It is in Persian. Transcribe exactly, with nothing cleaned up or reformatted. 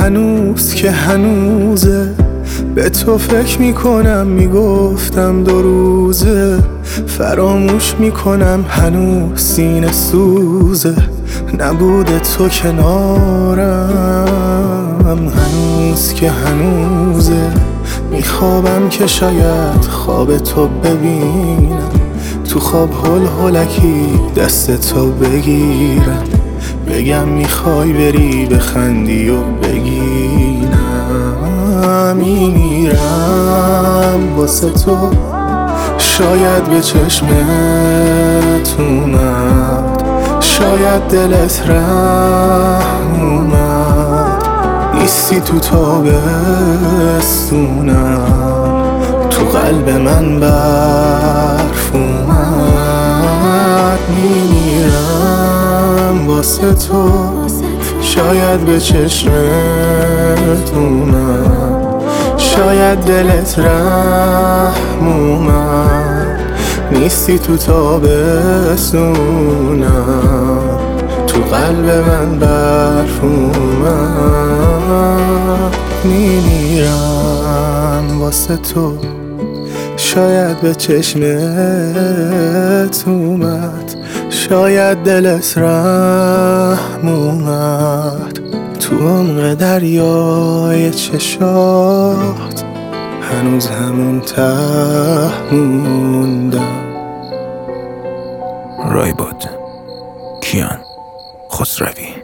هنوز که هنوزه به تو فکر میکنم، میگفتم دو روزه فراموش میکنم، هنوز سینه سوزه نبوده تو کنارم. هنوز که هنوزه میخوابم که شاید خواب تو ببینم، تو خواب هل هلکی دست تو بگیرم، بگم میخوای بری بخندی و بگینم. میمیرم واسه تو، شاید به چشمت اومد، شاید دلت رحم اومد، نیستی تو تابستونم، تو قلب من برف اومد. میمیرم واسه تو، شاید به چشمت اومد، شاید دلت رحم اومد، نیستی تو تابستونم، تو قلب من برف اومد. میمیرم واسه تو، شاید به چشمت اومد، شاید دلت رحم اومد، تو عمق دریای چشات هنوز همون ته موندم. رایباد کیان خسروی.